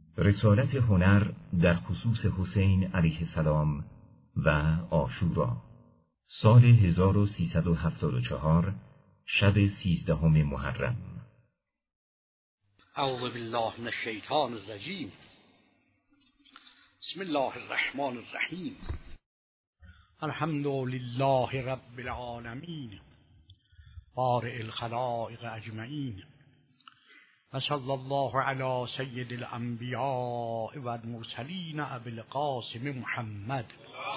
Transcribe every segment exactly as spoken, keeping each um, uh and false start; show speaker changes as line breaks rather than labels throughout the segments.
رسالت هنر در خصوص حسین علیه السلام و عاشورا، سال هزار و سیصد و هفتاد و چهار، شب سیزدهم محرم.
اعوذ بالله من الشیطان الرجیم. بسم الله الرحمن الرحیم. الحمد لله رب العالمین بارئ الخلائق اجمعین و صلی الله علی سید الانبیاء و المرسلین ابی القاسم محمد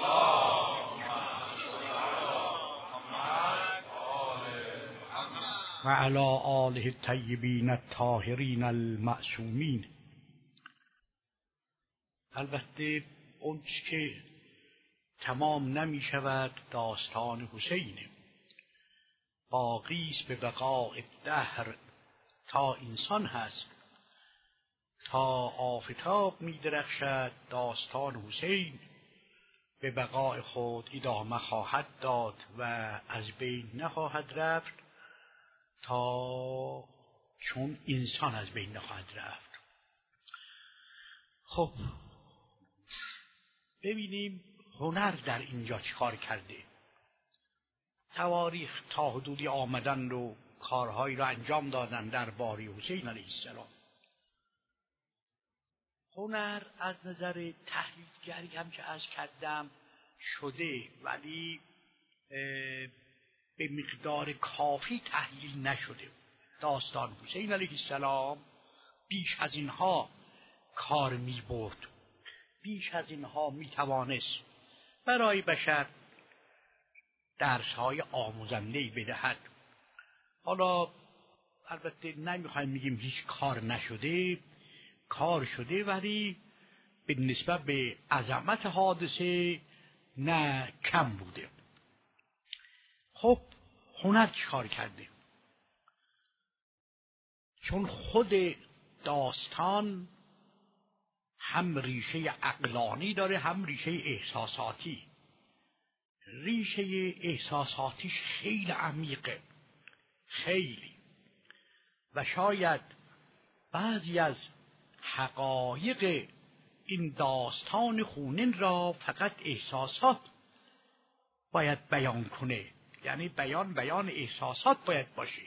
و علی آله الطیبین الطاهرین المعصومین. البته اون که تمام نمی شود داستان حسین، باقی است به بقاء الدهر، تا انسان هست، تا آفتاب می درخشد داستان حسین به بقاء خود ادامه خواهد داد و از بین نخواهد رفت تا چون انسان از بین نخواهد رفت. خب ببینیم هنر در اینجا چیکار کرده. تواریخ تا حدودی آمدن و کارهایی را انجام دادن در باری حسین علیه السلام. هنر از نظر تحلیلگری هم که عرض کردم شده، ولی به مقدار کافی تحلیل نشده. داستان حسین علیه السلام بیش از اینها کار می برد، بیش از اینها می توانست برای بشر درس‌های آموزنده‌ای بدهد. حالا البته نمیخوایم بگیم هیچ کار نشده، کار شده، ولی به نسبت به عظمت حادثه نه کم بوده. خب هنر چی کار کرده؟ چون خود داستان هم ریشه عقلانی داره هم ریشه احساساتی. ریشه احساساتیش خیلی عمیقه، خیلی، و شاید بعضی از حقایق این داستان خونین را فقط احساسات باید بیان کنه، یعنی بیان بیان احساسات باید باشه.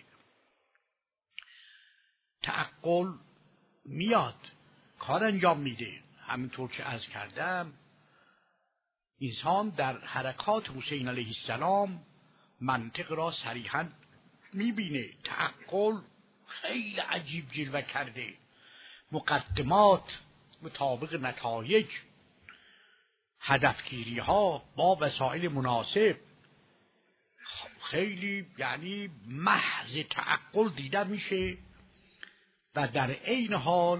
تعقل میاد کار انجام میده. همینطور که عرض کردم انسان در حرکات حسین علیه السلام منطق را صریحاً میبینه. تعقل خیلی عجیب جلوه کرده، مقدمات مطابق نتایج، هدفگیری ها با وسایل مناسب، خیلی یعنی محض تعقل دیده میشه و در عین حال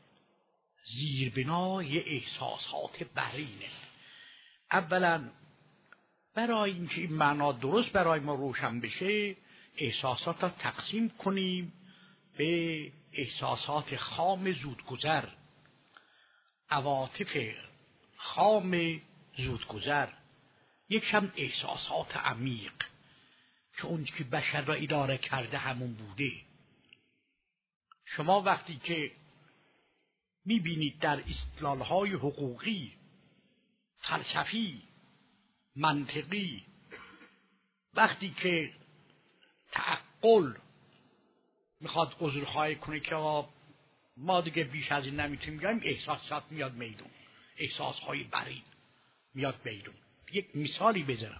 زیربنای احساسات برینه. اولا برای اینکه این معنا درست برای ما روشن بشه، احساسات را تقسیم کنیم به احساسات خام زودگذر، عواطف خام زودگذر، یک هم احساسات عمیق که اون که بشر را اداره کرده همون بوده. شما وقتی که میبینید در استدلال‌های حقوقی، فلسفی، منطقی، وقتی که تعقل میخواد عذرخواهی کنه که ما دیگه بیش از این نمیتونیم بگیم، احساسات میاد میدون، احساسهای برین میاد میدون. یک مثالی بزنم.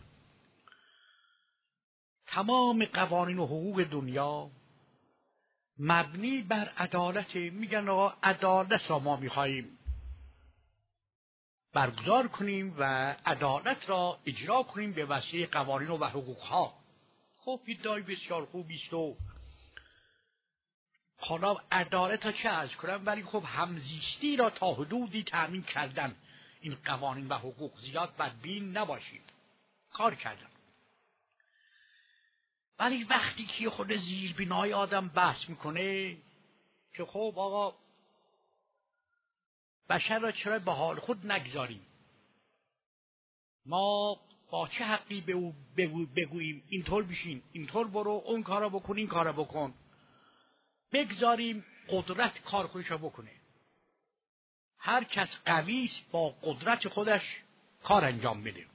تمام قوانین و حقوق دنیا مبنی بر عدالت. میگن آقا عدالت را ما میخواییم برگزار کنیم و عدالت را اجرا کنیم به وسیله قوانین و حقوق ها. خب ادعای بسیار خوبی است و حالا عدالت را چه عرض کنم، ولی خب همزیستی را تا حدودی تأمین کردن. این قوانین و حقوق زیاد بدبین نباشید، کار کردن. ولی وقتی که خود زیربنای آدم بحث میکنه که خب آقا بشر را چرا به حال خود نگذاریم، ما با چه حقی به او بگوییم اینطور بشین، اینطور برو، اون کارا بکن، این کارا بکن، بگذاریم قدرت کار خودش را بکنه. هر کس قوی است با قدرت خودش کار انجام بده.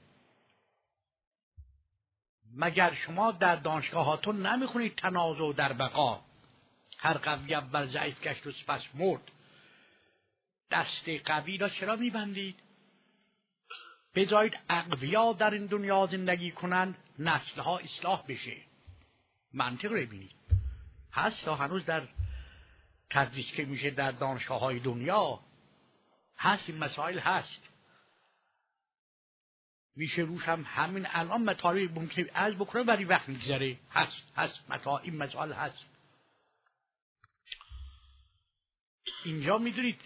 مگر شما در دانشگاهاتون نمیخونید تنازع در بقا، هر قوی اول ضعیف گشت و سپس مرد؟ دست قوی را چرا میبندید؟ بذارید اقویا در این دنیا زندگی کنند، نسلها اصلاح بشه. منطق رو ببینید، هست تا هنوز در تدریس که میشه در دانشگاه های دنیا هست، این مسائل هست، میشه روش هم همین الان مطالب ممکنه از بکنه ولی وقت میگذره، هست هست مطالب، این مسائل هست. اینجا میدونید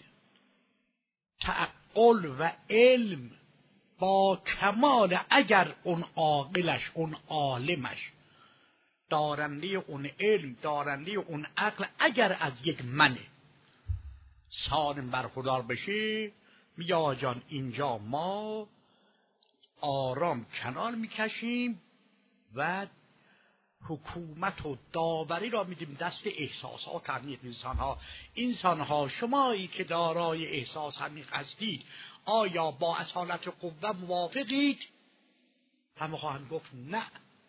تعقل و علم با کمال، اگر اون عاقلش، اون عالمش، دارنده اون علم، دارنده اون عقل، اگر از یک من سالم برخوردار بشه، میگه آقا جان اینجا ما آرام کنار میکشیم و حکومت و داوری را میدیم دست احساسات عمیق انسانها. انسانها شمایی که دارای احساس عمیق هستید، آیا با اصالت قوه موافقید؟ همه خواهند گفت نه.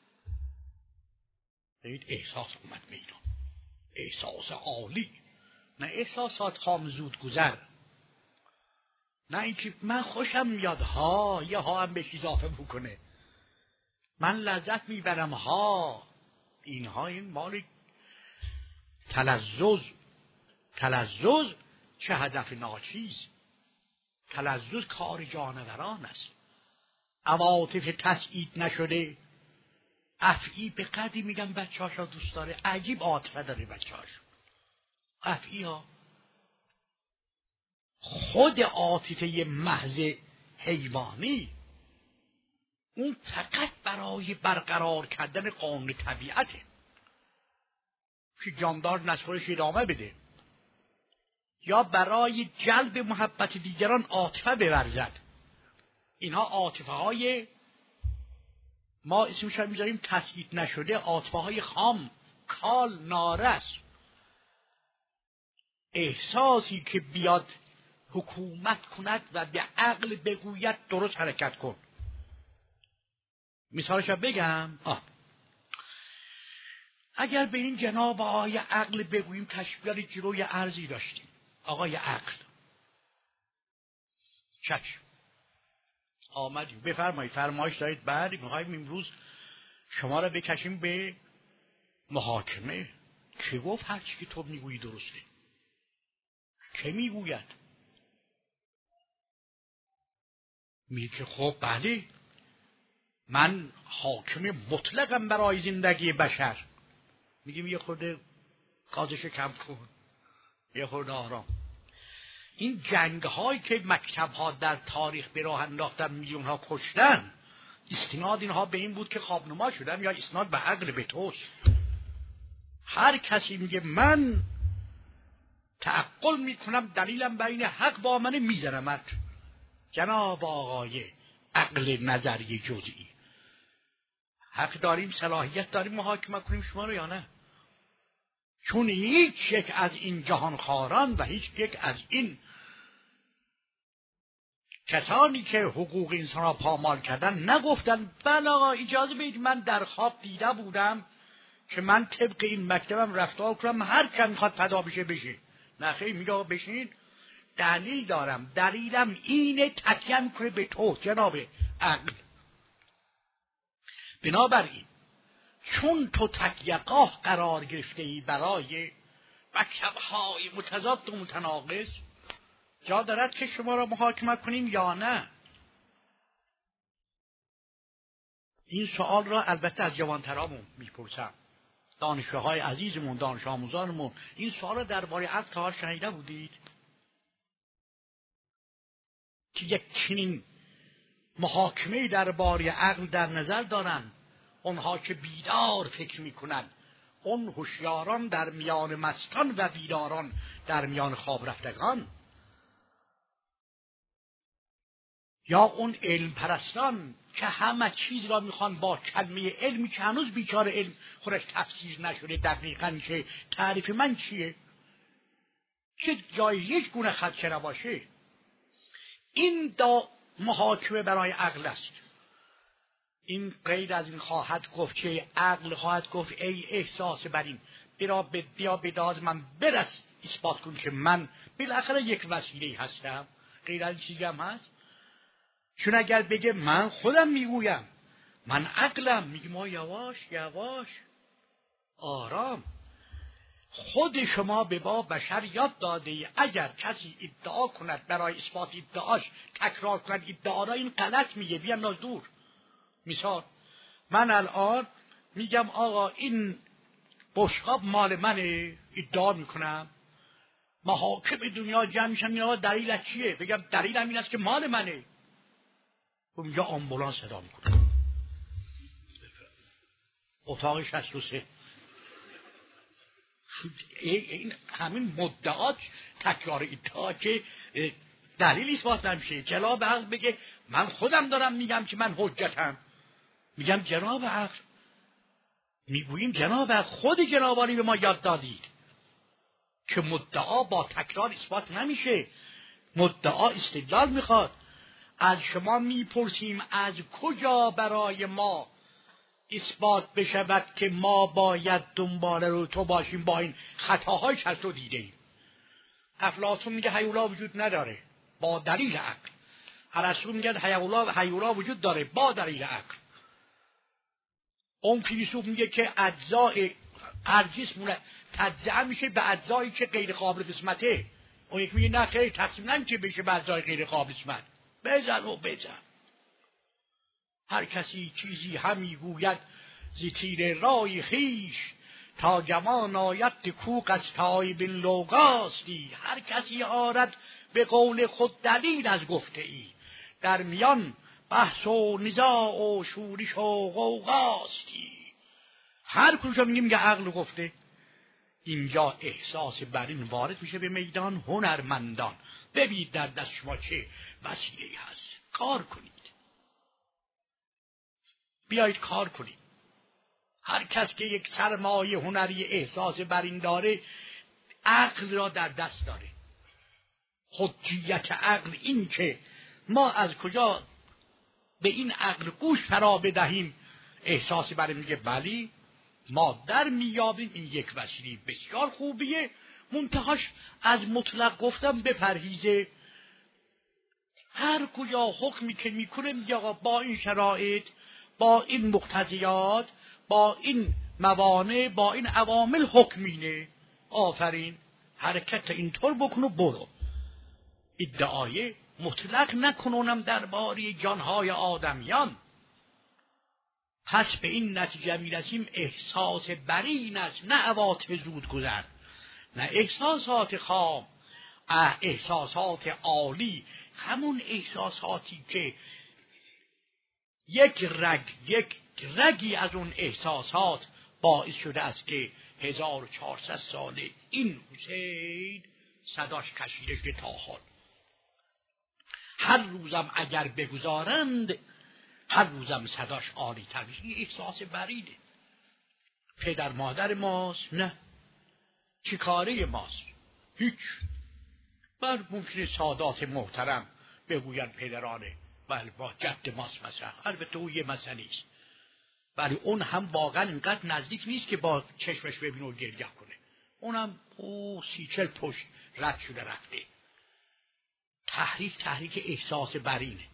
ببینید احساس اومد میدون، احساس عالی، نه احساسات خام زود گذر، نه اینکه من خوشم میاد ها یه ها هم بهش اضافه بکنه، من لذت میبرم ها. اینها این مال تلذذ. تلذذ چه هدف ناچیز، تلذذ کار جانوران است. عواطف تسعید نشده، افعی به قدری میگن بچه هاشا دوست داره، عجیب عاطفه داره بچه هاش، افعی ها. خود عاطفه محض حیوانی اون فقط برای برقرار کردن قانون طبیعته که جاندار نسلش ادامه بده، یا برای جلب محبت دیگران عاطفه بورزد. اینها عاطفه های ما اسمش رو میذاریم تسعید نشده، عاطفه های خام، کال، نارس. احساسی که بیاد حکومت کند و به عقل بگوید درست حرکت کن. مثالش رو بگم، آه. اگر به این جناب آقای عقل بگوییم تشبیه جلوی ارزی داشتیم، آقای عقل چشم آمدیم، بفرمایید، فرمایش دارید، بعد میخوایم امروز شما را بکشیم به محاکمه. که گفت هر چی که تو میگویی درسته؟ که میگوید؟ میگه که خب بله من حاکم مطلقم برای زندگی بشر. میگیم یه خورده گازشو کم کن، یه خورده آرام. این جنگ هایی که مکتب ها در تاریخ به راه انداختن، میلیون ها کشتن، استناد اینها به این بود که خوابنما شدن، یا استناد به عقل به توست. هر کسی میگه من تعقل میکنم، دلیلم بین حق با من، میزنمت. جناب آقای عقل نظری جزئی، حق داریم، صلاحیت داریم محاکمه کنیم شما رو یا نه؟ چون هیچ یک از این جهانخواران و هیچ یک از این کسانی که حقوق انسان را پامال کردن نگفتن بله آقا اجازه بدید من در خواب دیده بودم که من طبق این مکتبم رفتار کنم، هر کم میخواد فدا بشه بشه. نه خیلی میگه آقا بشین، دلیل دارم، دلیلم اینه، تکیه میکنه به تو جناب عقل. بنابراین چون تو تکیهگاه قرار گرفته ای برای مکتب‌های متضاد و متناقض، جا دارد که شما را محاکمه کنیم یا نه؟ این سوال را البته از جوانترامون میپرسم، دانشجوهای عزیزمون، دانش آموزانمون، این سوال را درباره عقل تا شنیده بودید که یک چنین محاکمه درباره عقل در نظر دارن؟ اونها که بیدار فکر میکنن، اون هوشیاران در میان مستان و بیداران در میان خواب رفتگان، یا اون علم پرستان که همه چیز را میخوان با کلمه علمی که هنوز بیچاره علم خودش تفسیر نشده دقیقاً که تعریف من چیه، که جای هیچ گونه خدشه نباشه، این دا محاکمه برای عقل است. این غیر از این خواهد گفت که عقل خواهد گفت ای احساس بر این برا بیا بداد من برس اثبات کن که من بالاخره یک وسیله هستم. غیر از این چیزی هم هست؟ چون اگر بگه من خودم میگویم من عقلم، میگه ما یواش یواش آرام. خود شما به با بشر یاد داده ای اگر کسی ادعا کند برای اثبات ادعاش تکرار کند ادعا را این غلط میگه بیانداز دور. مثال من الان میگم آقا این بشقاب مال منه، ادعا میکنم، محاکم دنیا جمع میشن میگن آقا دلیلش چیه؟ بگم دلیلم این است که مال منه. اونجا آمبولانس صدا میکنه اتاق شصت و سه. این همین مدعات تکرار ادعا که دلیل اثبات نمیشه. جناب عقل بگه من خودم دارم میگم که من حجتم، میگم جناب عقل، میگوییم جناب عقل خود جنابانی به ما یاد دادید که مدعا با تکرار اثبات نمیشه، مدعا استدلال میخواد. از شما میپرسیم از کجا برای ما اثبات بشود که ما باید دنباله رو تو باشیم با این خطاهایش از تو دیده ایم. افلاطون میگه هیولا وجود نداره با دلیل عقل. ارسطو میگه هیولا هیولا وجود داره با دلیل عقل. اون فیلسوف میگه که اجزای هر جسم تجزیه میشه به اجزایی که غیر قابل قسمته. اون یک میگه نه خیر تقسیم نمیشه بشه به اجزای غیر قابل قسمت. بزن و بزن. هر کسی چیزی همی گوید ز تیر رای خویش تا جوان آید کوق از تایب لوگاستی. هر کسی آرد به قول خود دلیل از گفته ای، در میان بحث و نزاع و شورش و غوغاستی. هر کجا میگه میگه عقل گفته. اینجا احساس بر این وارد میشه به میدان هنرمندان. ببینید در دست شما چه وسیله‌ای هست، کار کنید، بیایید کار کنید. هر کس که یک سرمایه هنری احساس بر این داره عقل را در دست داره. حجیت عقل این که ما از کجا به این عقل گوش فرا بدهیم احساس بر این میگه بلی ما در میابیم این یک وسیله بسیار خوبیه، منتهاش از مطلق گفتم بپرهیزه. هر کجا حکمی که میکنه میگه آقا با این شرایط، با این مقتضیات، با این موانع، با این عوامل حکمینه. آفرین حرکت اینطور بکن و برو. ادعای مطلق نکنونم درباره جانهای آدمیان. پس به این نتیجه میرسیم احساس برین است، نه عواطف زود گذر، نه احساسات خام، احساسات عالی، همون احساساتی که یک رگ یک رگی از اون احساسات باعث شده است که هزار و چهارصد ساله این حسین صداش کشیده شده تا حال. هر روزم اگر بگذارند هر روزم صداش عالی تر میشه. این احساس برینه. پدر مادر ماست؟ نه. چی کاره ماست؟ هیچ. بر ممکنه سادات محترم بگوین پدرانه بله با جد ماست مثلا، البته او یه مسئله است، ولی اون هم واقعا اینقدر نزدیک نیست که با چشمش ببینه و گریه کنه. اونم او سی چل پشت رد شده رفته. تحریک تحریک احساس برینه.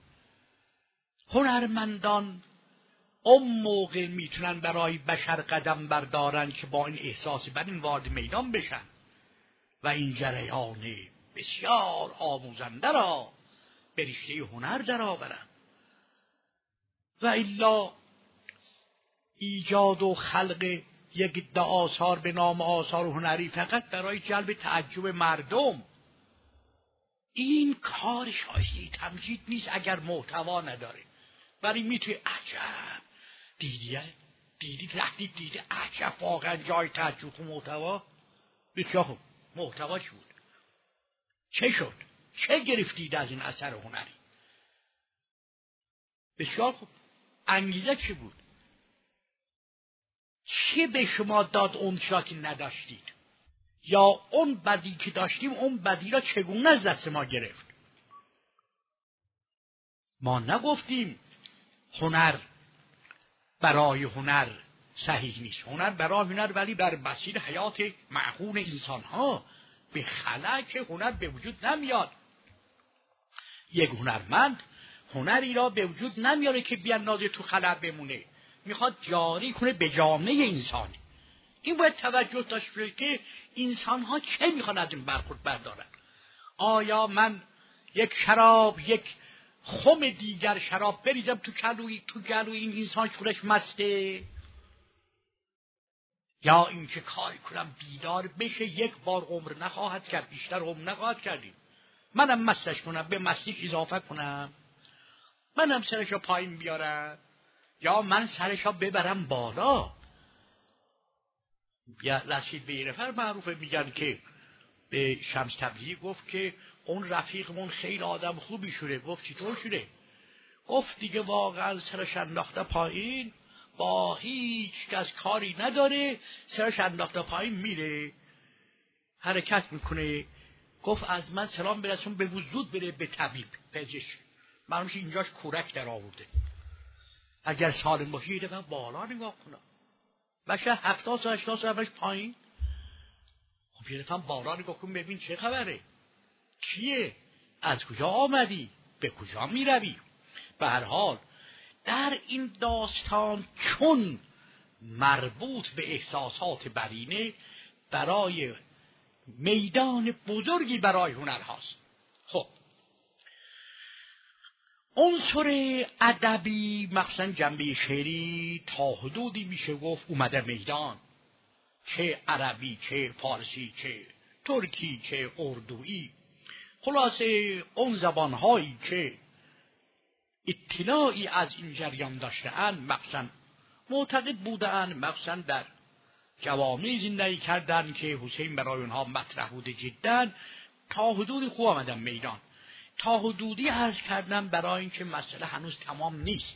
هنرمندان اون موقع میتونن برای بشر قدم بردارن که با این احساس برین وارد میدان بشن و این جریان بسیار آموزنده را به رشته هنر در آورن. و الا ایجاد و خلق یک آثار به نام آثار هنری فقط برای جلب تعجب مردم، این کار شایسته تمجید نیست اگر محتوا نداره. ولی میتونی عجب دیدیه دیدی رفتید دیده عجب واقعا جای تعجب و محتوا بسیار خوب. محتوا چی بود؟ چه شد؟ چه گرفتید از این اثر هنری؟ بسیار خوب. انگیزه چی بود؟ چه به شما داد اون چرا که نداشتید؟ یا اون بدی که داشتیم اون بدی را چگونه از دست ما گرفت؟ ما نگفتیم هنر برای هنر صحیح نیست. هنر برای هنر، ولی بر مسیر حیات معقول انسان ها به خلا که هنر به وجود نمیاد. یک هنرمند هنری را به وجود نمیاره که بیاندازه تو خلا بمونه، میخواد جاری کنه به جامعه انسانی. این باید توجه داشته باشه که انسان ها چه میخوان از این برخورد بردارن. آیا من یک شراب، یک خم دیگر شراب بریزم تو گلوی تو گلوی این انسان شورش مسته، یا اینکه کاری کنم بیدار بشه، یک بار عمر نخواهد کرد، بیشتر عمر نخواهد کردیم، منم مستش کنم، به مستی اضافه کنم، منم سرشو پایین بیارم، یا من سرشو ببرم بالا. یا رشید بیرفر معروفه، میگن که به شمس تبریزی گفت که اون رفیقمون خیلی آدم خوبی شده. گفت چطور شده؟ گفت دیگه واقعا سرش انداخته پایین، با هیچ کس کاری نداره، سرش انداخته پایین میره، حرکت میکنه. گفت از من سلام برسون، به وجود بره به طبیب پزشک، معلومش اینجاش کورک در آورده. اگر سالم باشه یه دفعه بالا نگاه کنم، بشه هفتاد سال هشتاد سال همش پایین. خب یه دفعه بالا نگاه کن ببین چه خبره، کیه، از کجا آمدی، به کجا میروی. به هر حال در این داستان چون مربوط به احساسات برینه، برای میدان بزرگی برای هنر هاست. خب عنصر ادبی مخصوصا جنبه شعری تا حدودی میشه گفت اومده میدان، چه عربی، چه فارسی، چه ترکی، چه اردویی. خلاصه اون زبانهایی که اطلاعی از این جریان داشته‌اند، مخصوصا معتقد بودند، مخصوصا در جوامع زندگی کردن که حسین برای اونها مطرح بوده جدا، تا حدودی خوب آمدن میدان. تا حدودی عرض کردم برای اینکه مسئله هنوز تمام نیست.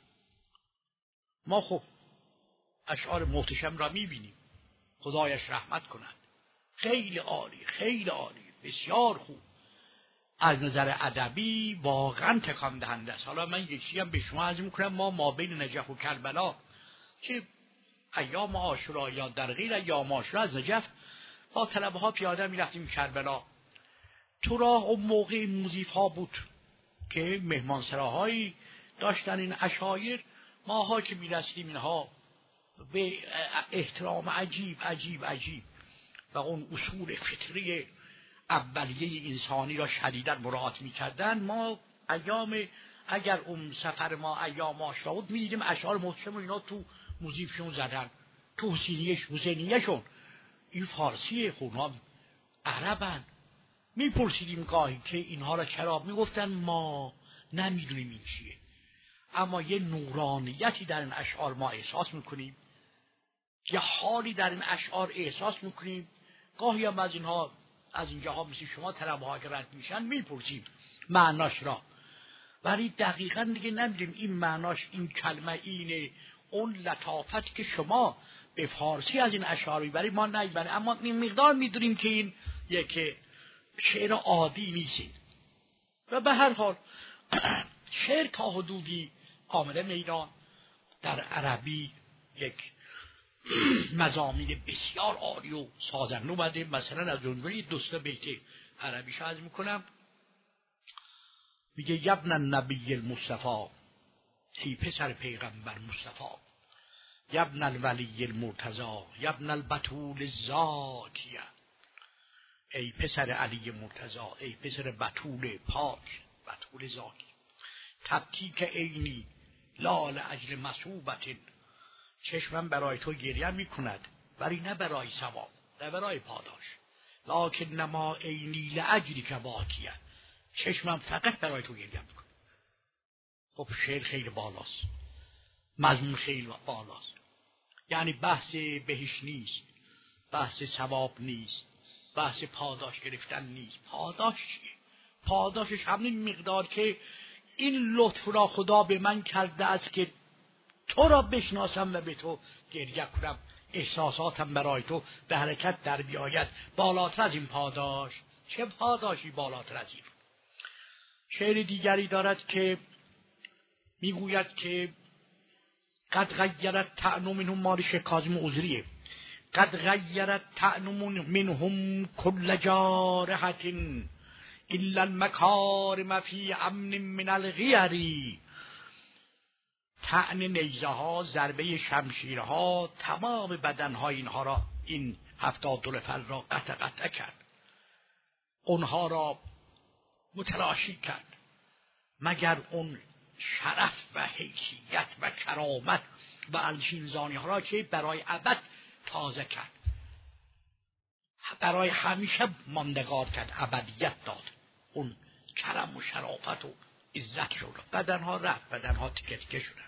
ما خب اشعار محتشم را میبینیم، خدایش رحمت کند، خیلی عالی، خیلی عالی، بسیار خوب، از نظر ادبی واقعا تکان دهنده است. حالا من یک چیزی هم به شما عرض میکنم، ما ما بین نجف و کربلا که ایام عاشورا یا در غیر ایام عاشورا از نجف با طلبه ها پیاده میرفتیم کربلا. تو راه اون موقع موزیف ها بود که مهمانسراهایی داشتن این عشایر، ماها که میرسیم اینها به احترام عجیب عجیب عجیب و اون اصول فطری اولیه انسانی را شدیداً مراعات میکردن. ما ایام اگر اون سفر ما ایام عاشورا بود، میدیدیم اشعار محتشم اینا تو موزیفشون زدن، تو حسینیش حسینیشون، این فارسیه، خونها عربن. میپرسیدیم گاهی که اینها را چرا، میگفتن ما نمیدونیم این چیه، اما یه نورانیتی در این اشعار ما احساس میکنیم، یه حالی در این اشعار احساس میکنیم. گاهی هم از اینها از اینجاها مثل شما طلبه ها که رد میشن میپرسیم معناش را، ولی دقیقا دیگه نمیدونیم این معناش، این کلمه، اینه اون لطافت که شما به فارسی از این اشعار میبرید ما نمیبریم، اما این مقدار میدونیم که این یک شعر عادی نیست. و به هر حال شعر تا حدودی آمده میدان. در عربی یک مضامین بسیار عالی و سازنده اومده، مثلا از جمله دوستا بیت عربی شاید میکنم، میگه یبن النبی المصطفی، ای پسر پیغمبر مصطفی، یبن الولی المرتضی، یبن البتول الزاکیه، ای پسر علی مرتضی، ای پسر بتول پاک، بتول زاکی، تبکی که عینی لال اجل مصوبت، چشمم برای تو گریه میکند ولی نه برای ثواب، نه برای پاداش، لکن نما عینی لاجلی که باکیه، چشمم فقط برای تو گریه میکنه. خب شعر خیلی بالاست، مضمون خیلی بالاست، یعنی بحث بهش نیست، بحث ثواب نیست، بحث پاداش گرفتن نیست. پاداش چیه؟ پاداشش همین مقدار که این لطف را خدا به من کرده است که تو را بشناسم و به تو گریه کنم، احساساتم برای تو به حرکت در بیاید. بالاتر از این پاداش چه پاداشی بالاتر از این؟ شعر دیگری دارد که میگوید که قد غیرت طعن منهم مالش کاظم عذریه قد غیرت طعن منهم کل جارحة الا المکارم فی امن من الغیر. طعن نیزه ها، ضربه شمشیرها تمام بدنهای اینها را، این هفتاد دو نفر را قطع قطع کرد، اونها را متلاشی کرد، مگر اون شرف و حیثیت و کرامت و الشینزانی ها را که برای ابد تازه کرد، برای همیشه ماندگار کرد، ابدیت داد، اون کرم و شرافت و عزت شد. بدنها رفت، بدنها تیکه تیکه شدن.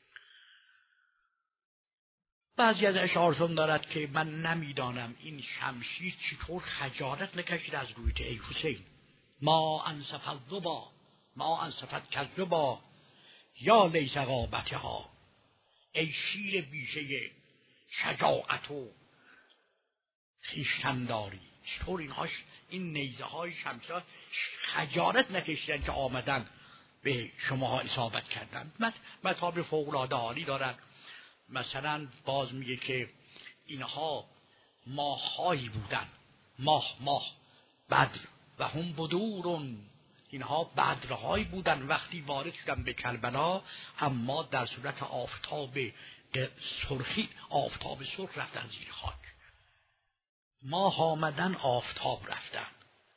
بعضی از اشعارتون دارد که من نمیدانم این شمشیر چطور خجالت نکشید از رویت ای حسین. ما انصف الذبا ما انصفت کذبا یا لیس غابتها. ای شیر بیشه شجاعت و خویشتنداری، چطور اینهاش این نیزه های شمشیر خجالت نکشیدن که آمدن به شماها اصابت کردن. مطابع فوق‌العاده عالی دارن. مثلا باز میگه که اینها ماههایی بودن، ماه ماه بدر و هم بدورون، اینها بدرهایی بودن وقتی وارد شدن به کربلا، اما در صورت آفتاب سرخی، آفتاب سرخ رفتن زیر خاک. ماه آمدن، آفتاب رفتن.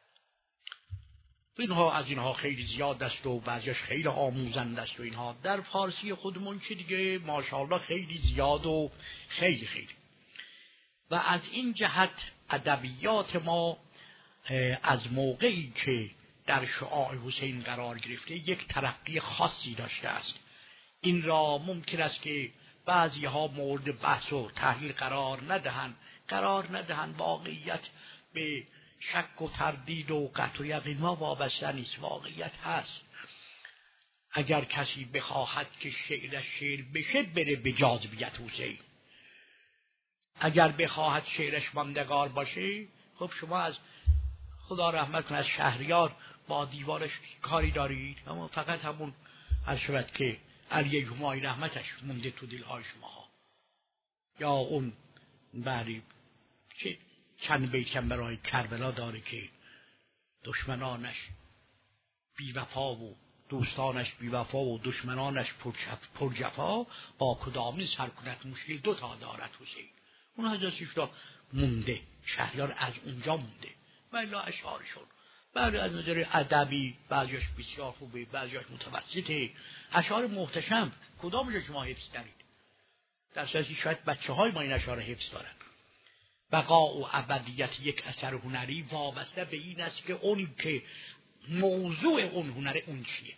اینها از اینها خیلی زیاد است و بعضیش خیلی آموزنده است و اینها در فارسی خودمون که دیگه ماشاءالله خیلی زیاد و خیلی خیلی. و از این جهت ادبیات ما از موقعی که در شعاع حسین قرار گرفته یک ترقی خاصی داشته است. این را ممکن است که بعضی ها مورد بحث و تحلیل قرار ندهند، قرار ندهند. واقعیت به شک و تردید و قطع و یقین ما وابسته نیست، واقعیت هست. اگر کسی بخواهد که شعرش شعر بشه بره به جاذبیت حسین، اگر بخواهد شعرش ماندگار باشه، خب شما از خدا رحمت کنه از شهریار با دیوارش کاری دارید، اما فقط همون هر شود که علی جمعی رحمتش مونده تو دلهای شماها، یا اون بری که چند بیت کم برای کربلا داره که دشمنانش بیوفا و دوستانش بیوفا و دشمنانش پرجفا، با کدامنی سر کند مشکل دو تا دارد حسین. اون حجاسیش را مونده، شهریار از اونجا مونده و الا اشعارشون بعد از نظر ادبی بعضیش بسیار خوبه، بعضیش متوسطه. اشعار محتشم کدامش شما حفظ دارید؟ در صورتی شاید بچه های ما این اشعار حفظ دارن. بقا و ابدیت یک اثر هنری وابسته به این است که اونی که موضوع اون هنر اون چیه.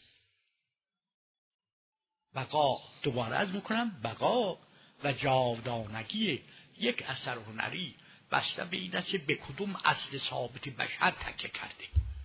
بقا، دوباره از میکنم، بقا و جاودانگی یک اثر هنری بسته به این است که به کدوم اصل ثابت بشر تکیه کرده.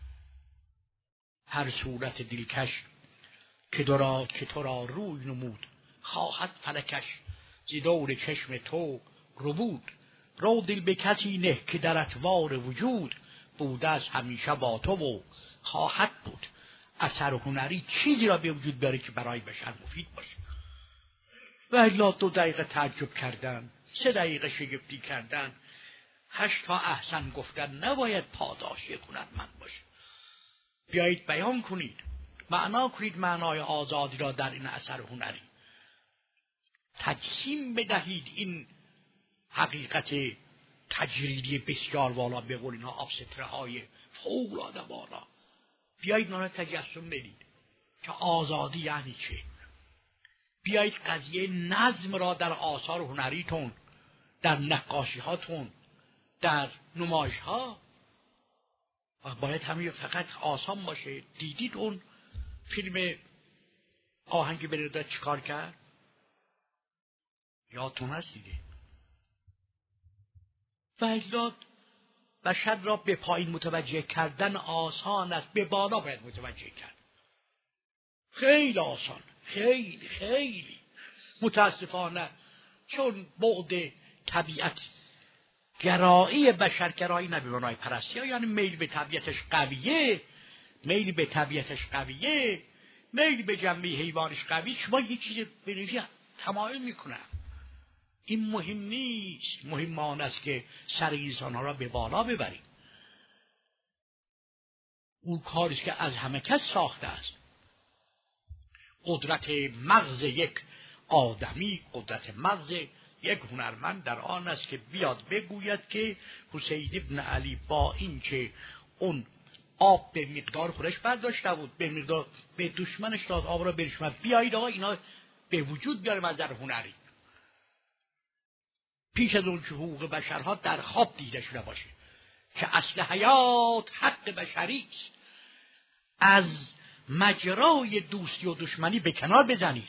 هر صورت دلکش که دارا که تو را روی نمود، خواهد فلکش ز دور چشم تو ربود. رو دل به کسی نه که در اطوار وجود، بوده از همیشه با تو و خواهد بود. اثر هنری چیزی را به وجود بیاره که برای بشر مفید باشه. و الا دو دقیقه تعجب کردن، سه دقیقه شگفتی کردن، هشت تا احسن گفتن نباید پاداش یک هنرمند باشه. بیایید بیان کنید، معنا کنید معنای آزادی را در این اثر هنری. تجسیم بدهید این حقیقت تجریدی بسیار والا، به قول اینها آبستره های فوق‌العاده بالا. بیایید نوع تجسم بدید که آزادی یعنی چه. بیایید قضیه نظم را در آثار هنریتون، در نقاشی هاتون، در نمایش ها، باید همین فقط آسان باشه. دیدید اون فیلم آهنگ برداد چیکار کرد؟ یادتون هست دیگه. و اجلاد بشر را به پایین متوجه کردن آسان است، به بالا باید متوجه کرد. خیلی آسان، خیلی خیلی. متاسفانه چون بعد طبیعت گرایی بشر، گرایی نه به معنای پرستی، یعنی میل به طبیعتش قویه، میل به طبیعتش قویه، میل به جنبه حیوانش قوی، شما یک چیز بنویسی تمایل میکنن. این مهم نیست، مهم آن است که سر انسانها را به بالا ببریم. اون کاریست که از همه کس ساخته است. قدرت مغز یک آدمی، قدرت مغز یک هنرمند در آن است که بیاد بگوید که حسین ابن علی با این که اون آب به مقدار خودش برداشته بود، به مقدار به دشمنش داد آب را برشمد، بیایید آقا اینا به وجود بیاریم از در هنری، پیش از اون که حقوق بشرها در خواب دیده شده باشه که اصل حیات حق بشری است. از مجرای دوستی و دشمنی به کنار بزنید.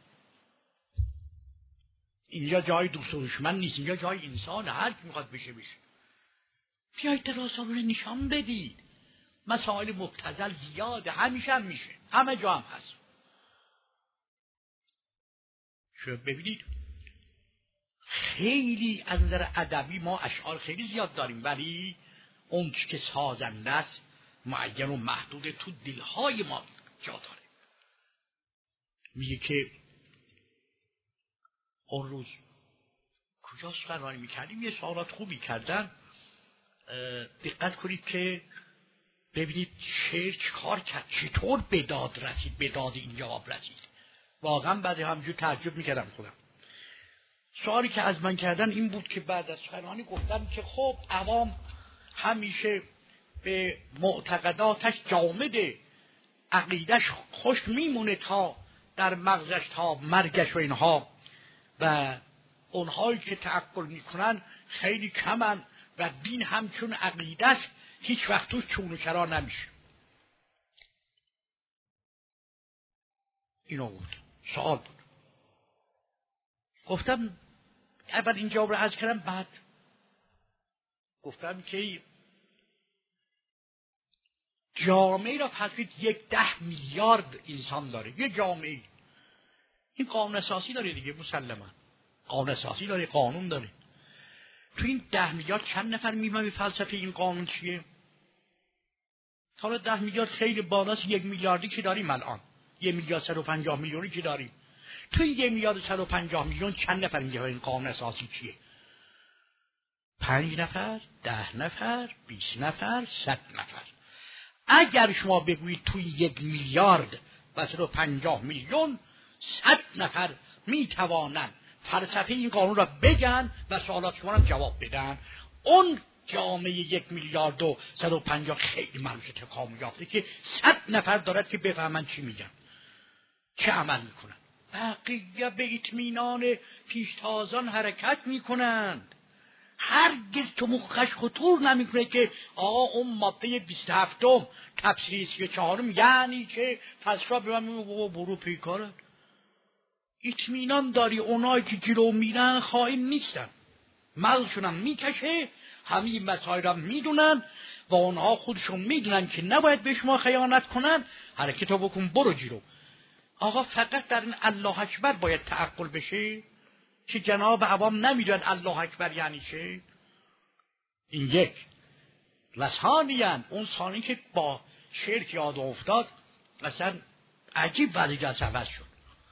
اینجا جای دوست و دشمن نیست، اینجا جای انسان، هر کی میخواد بشه بشه. بیایید در آسمان نشان بدید. مسائل مبتذل زیاده، همیشه هم میشه، همه جا هم هست. شو ببینید خیلی از نظر ادبی ما اشعار خیلی زیاد داریم، ولی اون که سازنده است معین و محدود تو دلهای ما جا داره. میگه که اون روز کجا سخنرانی میکردیم، یه سوالات خوبی کردن. دقت کنید که ببینید شعر چیکار کرد، چطور به داد رسید، به داد این جواب رسید. واقعا بعد همجور تعجب میکردم خودم. سوالی که از من کردن این بود که بعد از سخنرانی گفتم که خب عوام همیشه به معتقداتش جامده، عقیدش خوش میمونه تا در مغزش تا مرگش و اینها، و اونهایی که تعقل میکنن خیلی کمن و دین همچون عقیدش هیچ وقت توش چون و چرا نمیشه. اینو بود، سوال بود. گفتم اول این جواب رو عرض کردم، بعد گفتم که جامعه را فرض یک ده میلیارد انسان داره، یه جامعه این قانون اساسی داره دیگه، مسلما قانون اساسی داره، قانون داره. تو این ده میلیارد چند نفر میفهمه فلسفه این قانون چیه؟ حالا ده میلیارد خیلی بالاست، یک میلیاردی که داریم الان، یک میلیارد صد و پنجاه میلیونی که داریم. تو این یک میلیارد صد و پنجاه میلیون چند نفر میگه این قانون اساسی چیه؟ پنج نفر، ده نفر، بیست نفر، صد نفر. اگر شما بگویید توی یک میلیارد و صد و پنجاه میلیون صد نفر میتوانند فلسفه این قانون را بگن و سوالات شما را جواب بدن، اون جامعه یک میلیارد و صد و پنجاه خیلی منوش تکامل یافته که صد نفر دارد که بفهمن چی میگن، چه عمل میکنن. بقیه به اطمینان پیشتازان حرکت میکنند. هرگز تو مخش خطور نمیکنه که آقا اون ماده بیست و هفتم تفسیر سی و چهارم یعنی که فلسفه به من میگه برو پیکارت. اطمینان داری اونایی که جلو میرن خائن نیستن، مغزشون هم میکشه، همین مسائل هم میدونن و اونها خودشون میدونن که نباید به شما خیانت کنن، حرکتو بکن برو جلو. آقا فقط در این الله اکبر باید تعقل بشه که جناب عوام نمیدونن الله اکبر یعنی چه. این یک. و ثانیاً اون ثانی که با شرک یاد افتاد مثلا عجیب وضعی از عوض شد.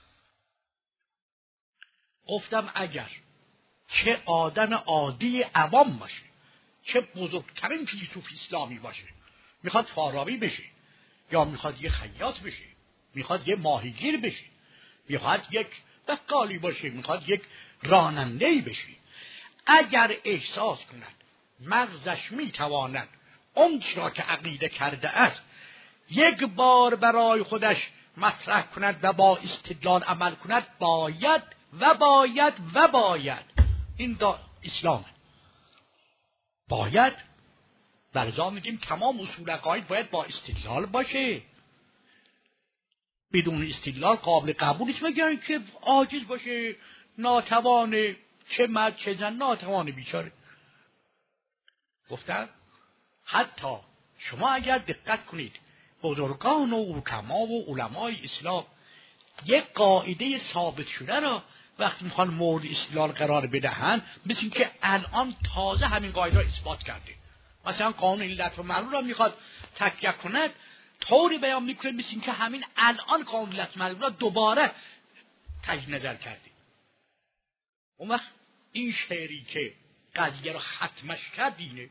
گفتم اگر چه آدم عادی عوام باشه، چه بزرگترین فیلسوف اسلامی باشه، میخواد فارابی بشه یا میخواد یه خیاط بشه، میخواد یه ماهیگیر بشه، میخواد یک بقالی باشه، میخواد یک راننده‌ای بشه، اگر احساس کند مغزش میتواند اون چرا که عقیده کرده است یک بار برای خودش مطرح کند و با استدلال عمل کند، باید و باید و باید این دا اسلامه، باید برزا میگیم تمام اصول عقاید باید با استدلال باشه. بدون استدلال قابل قبول نیست، مگر که عاجز باشه، ناتوانه، چه مرد چه زن، ناتوانه بیچاره. گفتم حتی شما اگر دقت کنید بزرگان و حکما و علمای اسلام یک قاعده ثابت شده را وقتی میخوان مورد استدلال قرار بدهن، مثل که الان تازه همین قاعده را اثبات کرده. مثلا قانون علت و معلول را میخواد تکیه کند، طوری بیان میکنه مثل این که همین الان قانون لطمه را دوباره تجدید نظر کرده. اون وقت این شعری که قضیه را ختمش کرد اینه: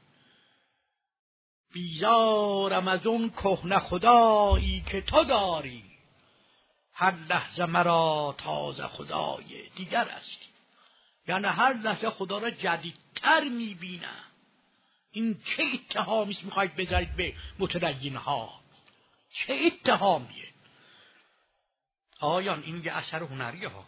بیزارم از اون کهنه خدایی که تو داری، هر لحظه مرا تازه خدای دیگر هستی. یعنی هر لحظه خدا را جدیدتر میبینم. این چه اتهامی است میخواید بذارید به متدین ها؟ چه اتهامیه؟ آیان این یه اثر هنریه ها،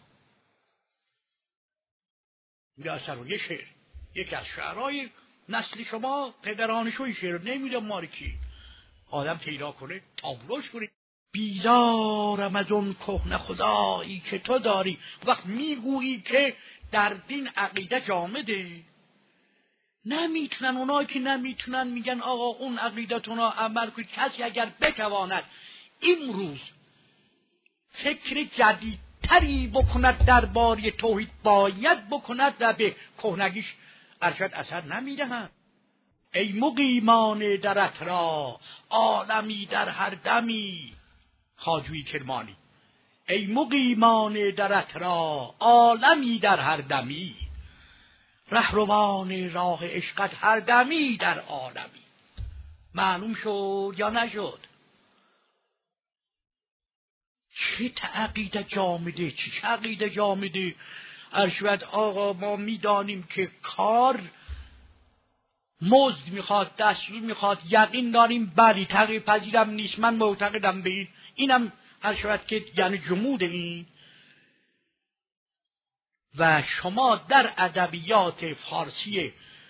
یه اثر، یه شعر، یکی از شعرهای نسل شما پدرانشوی شعر نمیده ماری کی آدم پیدا کنه تابلوش کنه. بیزارم از اون کهنه خدایی که تو داری. وقت میگویی که در دین عقیده جامده، نمیتونن. اونایی که نمیتونن میگن آقا اون عقیدتون رو عمل کنید. کسی اگر بتواند امروز فکر جدیدتری بکند درباره توحید باید بکند و به کهنگیش ارشد اثر نمیدهند. ای مقیمان درت را عالمی در هر دمی. خواجوی کرمانی: ای مقیمان درت را عالمی در هر دمی، رهروان راه عشقت هر دمی در عالمی. معلوم شد یا نشد؟ چه عقیده جامده، چه عقیده جامده. ارشد آقا ما میدانیم که کار مزد میخواد، دستور میخواد، یقین داریم بلی تغییر پذیرم نیست، من معتقدم به این. اینم ارشد که یعنی جمود این. و شما در ادبیات فارسی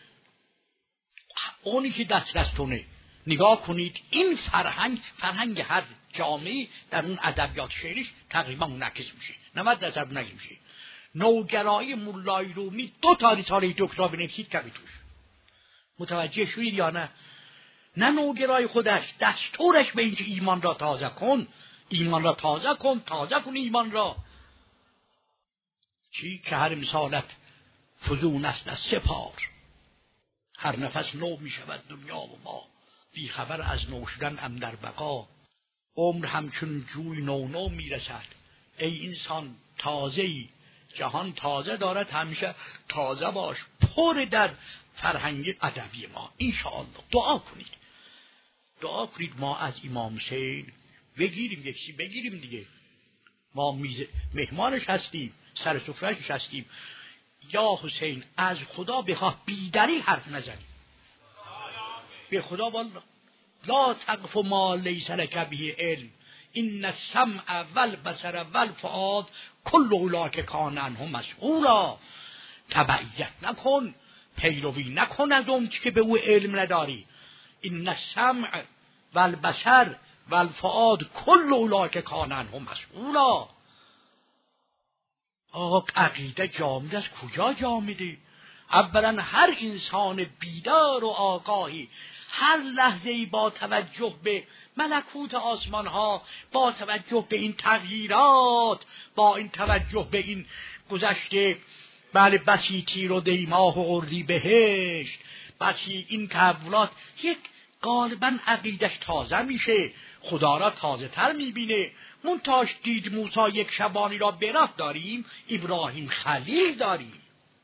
اونی که دست دستونه نگاه کنید، این فرهنگ فرهنگ هر جامعه در اون ادبیات شعریش تقریبا منعکس میشه، نود درصد منعکس میشه. نوگرایی مولای رومی دو تا رساله دکترا بنویسید که توش متوجه شوید یا نه؟ نه نوگرای خودش، دستورش به اینکه ایمان را تازه کن، ایمان را تازه کن، تازه کن ایمان را. چی که هر مثالت فزون است از سپار، هر نفس نو می شود دنیا و ما، بی خبر از نو شدن ام در بقا. عمر همچون جوی نو نو می رسد، ای انسان تازه‌ای، جهان تازه دارد، همیشه تازه باش. پر در فرهنگ ادبی ما. انشاءالله دعا کنید، دعا کنید ما از امام حسین بگیریم، یکی بگیریم دیگه. ما میز مهمانش هستیم، سر سفرهش هستیم. یا حسین از خدا بخواه بیدلیل حرف نزنیم. به خدا والله لا تقف ما لیس لک به علم ان السمع والبصر والفؤاد کل اولاک کان عنه مسئولا. تبعیت نکن، پیروی نکن از اون که به او علم نداری. ان السمع والبصر والفؤاد کل اولاک کان عنه مسئولا. آقا عقیده جامده از کجا جامده؟ اولا هر انسان بیدار و آگاهی هر لحظه‌ای با توجه به ملکوت آسمان ها، با توجه به این تغییرات، با این توجه به این گذشته، بله بسی تیر و دیماه و اردی بهشت، بسی این تحولات، یک غالبا عقیدش تازه میشه، خدا را تازه تر میبینه. منتاش دید موسی یک شبانی را برفت داریم، ابراهیم خلیل داریم.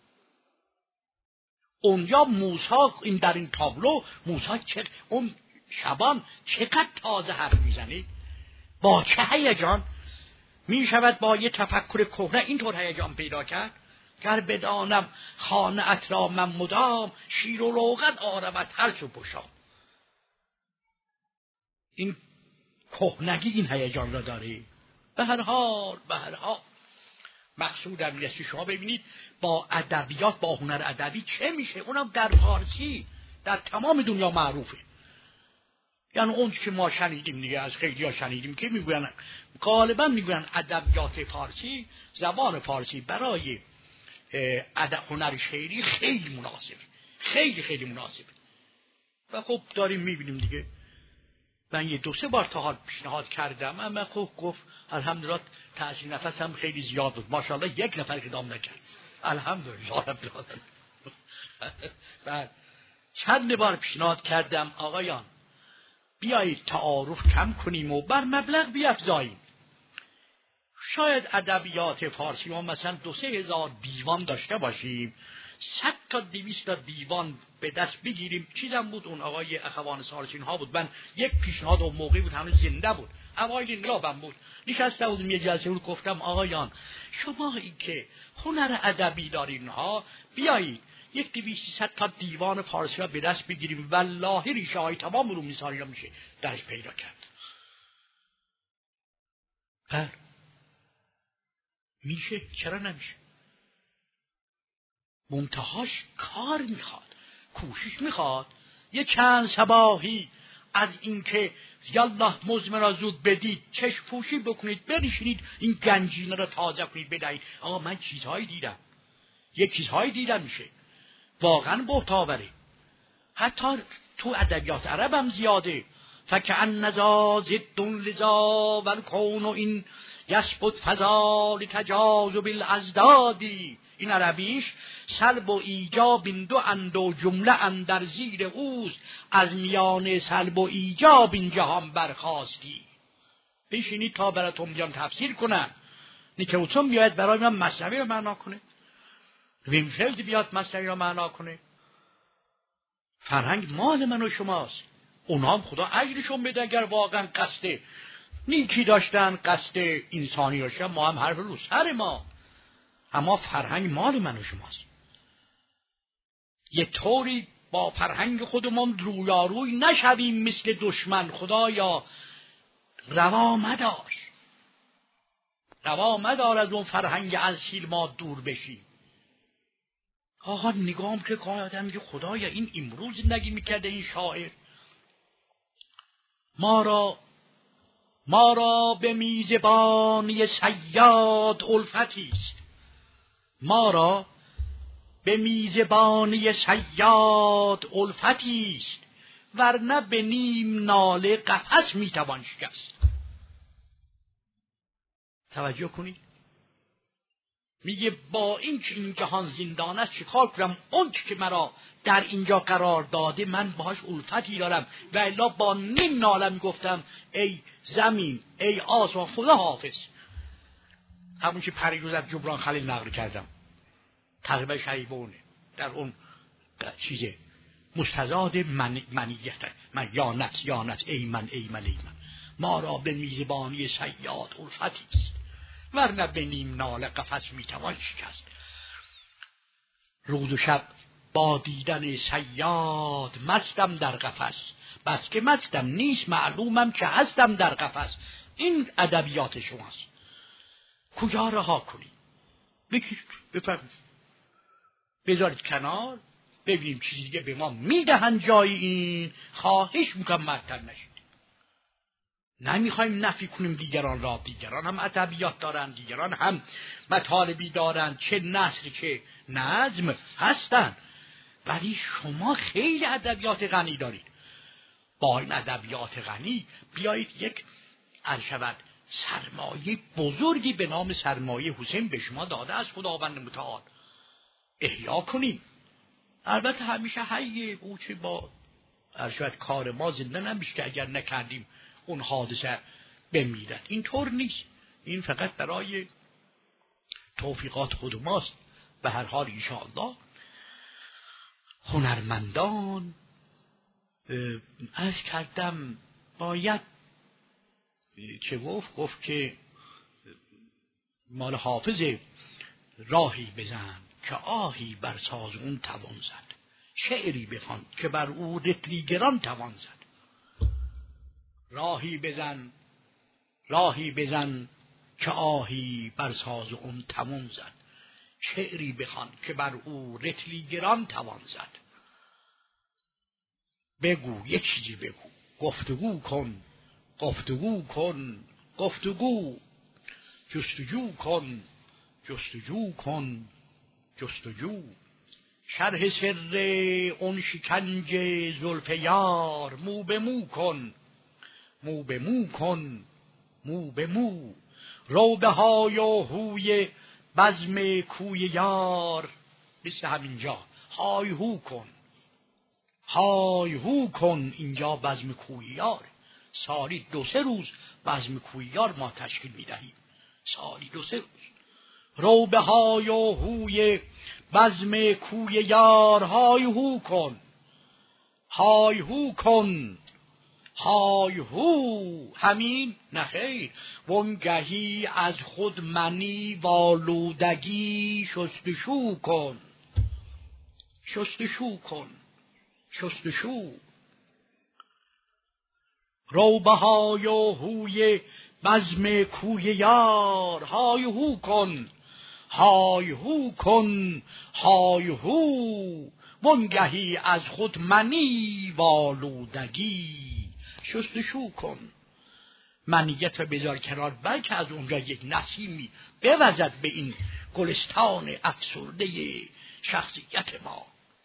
اونجا موسی این در این تابلو موسی چه اون شبان چقدر تازه حرف میزنه، با چه هیجان میشود با یه تفکر کهنه اینطور هیجان پیدا کرد. گر بدانم خانه ات را من مدام، شیر و روغن آرمت هر چو پشام. این کهنگی این هیجان را داره. به هر حال به هر حال مقصودم اینه که شما ببینید با ادبیات، با هنر ادبی چه میشه. اونم در فارسی در تمام دنیا معروفه. یعنی اون که ما شنیدیم دیگه، از خیلی ها شنیدیم که میگوین غالبا میگوین ادبیات فارسی، زبان فارسی برای ادب هنر شعری خیلی مناسبه، خیلی خیلی مناسبه. و خب داریم میبینیم دیگه. من یه دو سه بار تا حال پیشنهاد کردم، اما خب گفت الحمدلله تأثیر نفسم خیلی زیاد بود. ماشاءالله یک نفر اقدام نکرد. الحمدلله رب العالمین. بعد چند بار پیشنهاد کردم آقایان بیایید تعارف کم کنیم و بر مبلغ بیفزاییم. شاید ادبیات فارسی ما مثلا دو سه هزار دیوان داشته باشیم، صد تا دویست تا دیوان به دست بگیریم. چیزم بود اون آقای اخوان سارچین ها بود، من یک پیشنهاد و موقعی بود هنوز زنده بود، اوایل انقلابم بود، نشسته بودم یه جلسه بود، گفتم آقایان شما این که هنر ادبی دارین ها، بیایید یک دویست صد تا دیوان فارسی را به دست بگیریم، والله ریشه های تمام رو مثالی را میشه درش پیدا کرد. پر میشه، چرا نمیشه؟ منتهاش کار میخواد، کوشش میخواد. یه چند صباحی از اینکه یالله مزمه را زود بدید چشم پوشی بکنید، بنشینید این گنجینه را تازه کنید، بدهید آقا من چیزهایی دیدم، یک چیزهایی دیدم میشه واقعا بهت آوره. حتی تو ادبیات عرب هم زیاده. فکأن ذا ضد لذا والکون این یثبت فضا لتجاذب بالازدادی. این عربیش سلب و ایجاب این دو اند و جمله اندر زیر اوست، از میان سلب و ایجاب این جهان برخاستی. بشینید تا براتون بیان تفسیر کنن. نیکوتون بیاید برای من مثنوی رو معنا کنه، وینفلد بیاد مثنوی رو معنا کنه. فرهنگ مال من و شماست، اونا هم خدا اجرشون بده اگر واقعا قصد نیکی داشتن، قصد انسانی داشتن، ما هم حرف رو سر ما. اما فرهنگ مال من و شماست. یه طوری با فرهنگ خودمون رویاروی نشویم مثل دشمن. خدایا روا مدار، روا مدار از اون فرهنگ اصیل ما دور بشیم. آقا نگام که که آدم میگه خدایا این امروز زندگی میکرده این شاعر، ما را ما را به میزبانی صیاد الفتی است، ما را به میزبانی صیاد الفتی است، ورنه به نیم ناله قفس میتوان شکست. توجه کنید، میگه با این که این جهان زندان است چیکار کنم؟ اون که مرا در اینجا قرار داده من باهاش الفتی دارم، و الا با نیم ناله میگفتم ای زمین ای آسمان خدا حافظ. همون که پریروز از جبران خلیل نقل کردم، تقریبا شیبونه در اون چیزه مستزاد من منیت من یانت یانت ای من ای من ای من، ما را به میزبانی صیاد الفتی است، ورنه به نیم ناله قفس میتوان شکست. روز و شب با دیدن صیاد مستم در قفس، بس که مستم نیست معلومم که هستم در قفس. این ادبیات شماست. کجا رها کنید؟ بگیرید بفرمید بذارید کنار، ببینیم چیزی دیگه به ما میدهن جای این. خواهش میکنم معطل نشید. نمیخوایم نفی کنیم دیگران را، دیگران هم ادبیات دارن، دیگران هم مطالبی دارن، چه نثر چه نظم هستن، ولی شما خیلی ادبیات غنی دارید. با این ادبیات غنی بیایید یک الشود سرمایه بزرگی به نام سرمایه حسین به شما داده از خداوند متعال احیا کنید. البته همیشه حیه او چه با الشود کار ما زنده نمیشه که اگر نکردیم اون حادثه بمیرد. این طور نیست، این فقط برای توفیقات خود ماست. به هر حال انشاءالله هنرمندان عرض کردم باید چه گفت گفت که مال حافظ راهی بزن که آهی بر ساز اون توان زد، شعری بخوان که بر او رتلیگران توان زد. راهی بزن راهی بزن که آهی بر ساز اون توان زد، شعری بخوان که بر او رتلیگران توان زد. بگو یک چیزی بگو، گفتگو کن گفتگو کن گفتگو، جستجو کن جستجو کن جستجو. شرح سر اون شکنج زلف یار مو به مو کن مو به مو کن مو به مو. رو به های و هوی بزم کوی یار، مثل همینجا های هو کن های هو کن، اینجا بزم کوی یار. سالی دو سه روز بزم کویار ما تشکیل میدهیم. سالی دو سه روز رو به های و هوی بزم کوی یار های هو کن، های هو کن، های هو. همین نخیر وانگهی از خود منی والودگی شستشو کن، شستشو کن، شستشو. رو به های و هوی بزم کوی یار های هو کن، های هو کن، های هو. وانگهی از خود منی والودگی شستشو کن. منیت رو بذار کنار، بلکه از اونجا یک نسیمی بوزد به این گلستان افسرده شخصیت ما.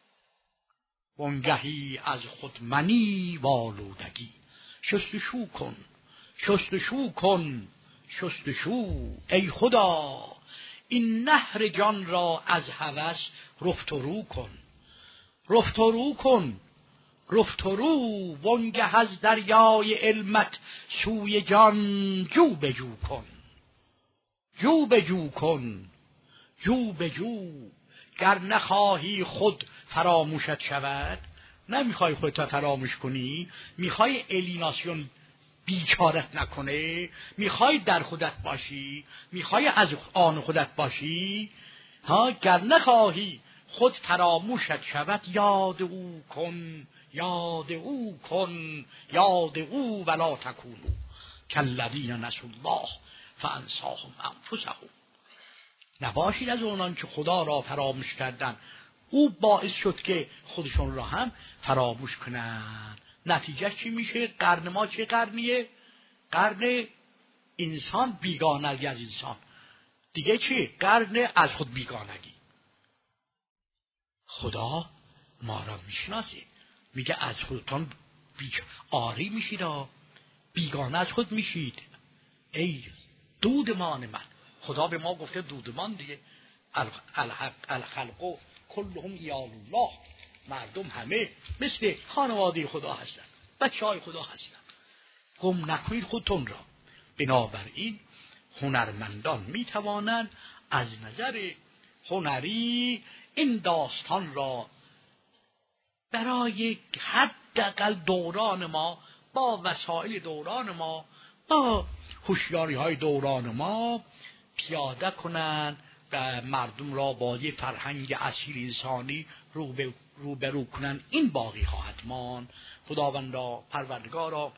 وانگهی از خود منی والودگی شستشو کن، شستشو کن، شستشو. ای خدا این نهر جان را از هوس رفت و رو کن، رفت و رو کن، رفت و رو. وانگه از دریای علمت سوی جان جو به جو کن، جو به جو کن، جو به جو. گر نخواهی خود فراموشت شود، نمیخوای خودت فراموش کنی، میخوای الیناسیون بیچارت نکنه، میخوای در خودت باشی، میخوای از آن خودت باشی، ها، گر نخواهی خود فراموشت شود، یاد او کن، یاد او کن، یاد او ولا تکونو کالذین نسوا الله فانساهم انفسهم. نباشید از اونان که خدا را فراموش کردن، او باعث شد که خودشون را هم فراموش کنن. نتیجه چی میشه؟ قرن ما چه قرنیه؟ قرن انسان بیگانگی از انسان. دیگه چی؟ قرن از خود بیگانگی. خدا ما را میشناسه، میگه از خودتان بیچ آری میشید، بیگانه از خود میشید. ای دودمان من، خدا به ما گفته دودمان دیگه. الخلق کلهم یال الله، مردم همه مثل خانواده خدا هستن، بچه های خدا هستن. گم نکنید خودتون را. بنابراین هنرمندان میتوانند از نظر هنری این داستان را برای حداقل دوران ما، با وسایل دوران ما، با هوشیاری های دوران ما پیاده کنند و مردم را با یه فرهنگ اصیل انسانی روبرو کنند. این باقی خواهد ماند. خداوندا، پروردگارا،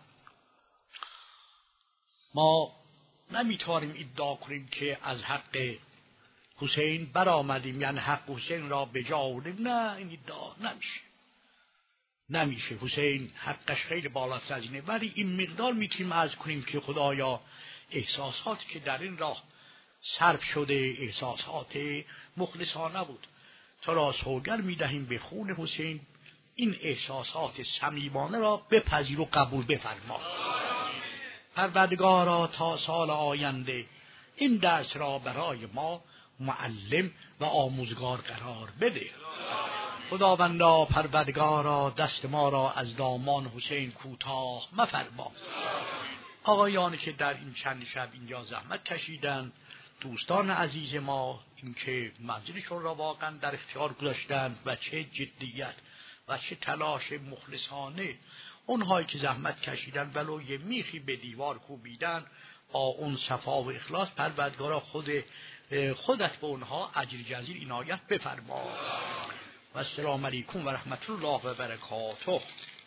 ما نمیتوانیم ادعا کنیم که از حق حسین برآمدیم، یعنی حق حسین را به جا آوردیم. نه، این ادعا نمیشه، نمیشه. حسین حقش خیلی بالاتر از اینه، ولی این مقدار میتونیم عرض کنیم که خدایا احساساتی که در این راه صرف شده احساسات مخلصانه بود. تو را سوگند میدهیم به خون حسین این احساسات صمیمانه را بپذیر و قبول بفرما. پروردگارا تا سال آینده این درس را برای ما معلم و آموزگار قرار بده. خداوندا، پروردگارا، دست ما را از دامان حسین کوتاه مفرما. آقایانی که در این چند شب اینجا زحمت کشیدند، دوستان عزیز ما، اینکه منزلشون را واقعا در اختیار گذاشتند و چه جدیت و چه تلاش مخلصانه، اونهایی که زحمت کشیدن ولو یه میخی به دیوار کوبیدن با اون صفا و اخلاص، پروردگارا خود خودت به اونها اجر جزیل عنایت بفرما. و السلام علیکم و رحمت الله و برکاته.